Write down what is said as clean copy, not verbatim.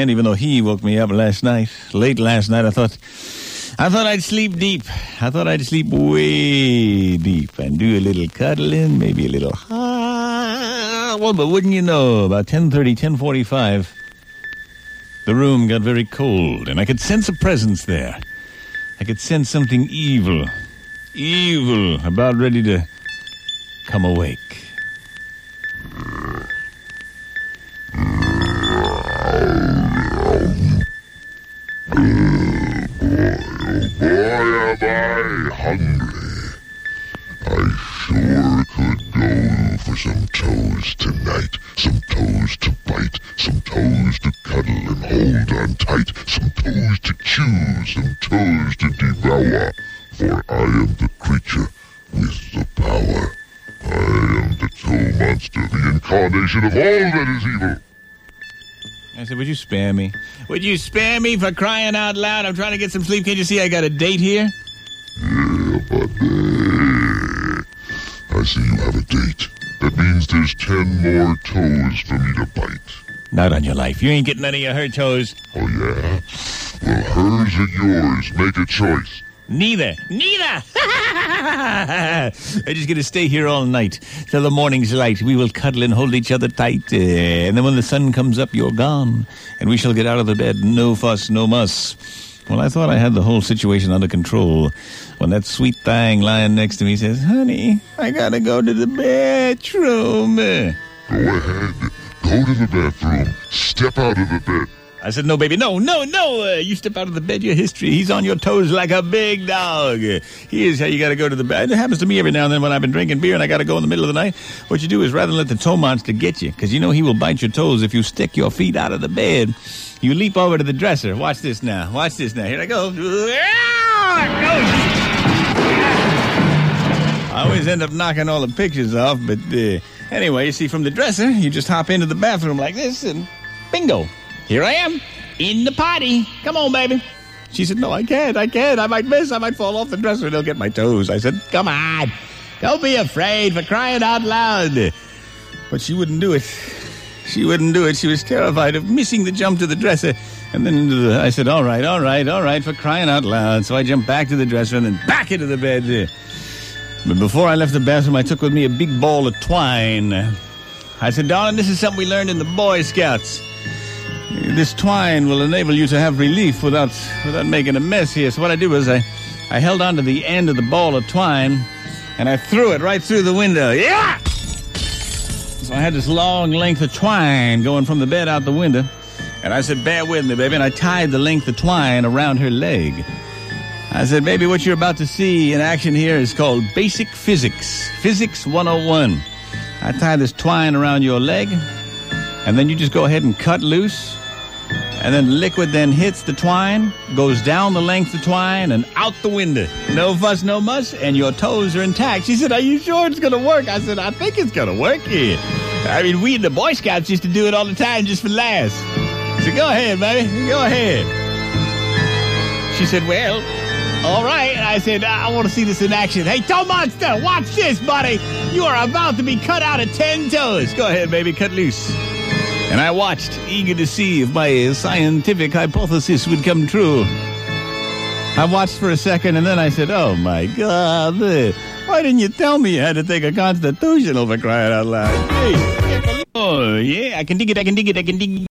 And even though he woke me up late last night, I thought I'd sleep deep. I thought I'd sleep way deep and do a little cuddling, maybe a little well, but wouldn't you know, about 10:30, 10:45, the room got very cold, and I could sense a presence there. I could sense something evil, about ready to come awake. Boy, am I hungry. I sure could go for some toes tonight. Some toes to bite, some toes to cuddle and hold on tight, some toes to chew, some toes to devour. For I am the creature with the power. I am the toe monster, the incarnation of all that is evil. I said, would you spare me? Would you spare me, for crying out loud? I'm trying to get some sleep. Can't you see I got a date here? Yeah, buddy. I see you have a date. That means there's 10 more toes for me to bite. Not on your life. You ain't getting any of her toes. Oh, yeah? Well, hers or yours. Make a choice. Neither. I'm just going to stay here all night till the morning's light. We will cuddle and hold each other tight. And then when the sun comes up, you're gone. And we shall get out of the bed. No fuss, no muss. Well, I thought I had the whole situation under control when that sweet thing lying next to me says, honey, I got to go to the bathroom. Go ahead. Go to the bathroom. Step out of the bed. I said, no, baby, no. You step out of the bed, your history. He's on your toes like a big dog. Here's how you got to go to the bed. It happens to me every now and then when I've been drinking beer and I got to go in the middle of the night. What you do is, rather than let the toe monster get you, because you know he will bite your toes if you stick your feet out of the bed, you leap over to the dresser. Watch this now. Here I go. I always end up knocking all the pictures off, but anyway, you see, from the dresser, you just hop into the bathroom like this and bingo. Here I am, in the potty. Come on, baby. She said, no, I can't. I might miss. I might fall off the dresser and they'll get my toes. I said, come on. Don't be afraid, for crying out loud. But she wouldn't do it. She was terrified of missing the jump to the dresser. And then I said, all right, for crying out loud. So I jumped back to the dresser and then back into the bed. But before I left the bathroom, I took with me a big ball of twine. I said, darling, this is something we learned in the Boy Scouts. This twine will enable you to have relief without making a mess here. So what I did was I held onto the end of the ball of twine and I threw it right through the window. Yeah! So I had this long length of twine going from the bed out the window. And I said, bear with me, baby. And I tied the length of twine around her leg. I said, baby, what you're about to see in action here is called basic physics. Physics 101. I tie this twine around your leg, and then you just go ahead and cut loose. And then liquid then hits the twine, goes down the length of twine, and out the window. No fuss, no muss, and your toes are intact. She said, are you sure it's going to work? I said, I think it's going to work here. I mean, we in the Boy Scouts used to do it all the time just for laughs. So go ahead, baby. Go ahead. She said, well, all right. I said, I want to see this in action. Hey, toe monster, watch this, buddy. You are about to be cut out of 10 toes. Go ahead, baby. Cut loose. And I watched, eager to see if my scientific hypothesis would come true. I watched for a second, and then I said, oh, my God. Why didn't you tell me you had to take a constitutional, for crying out loud? Hey. Oh, yeah, I can dig it.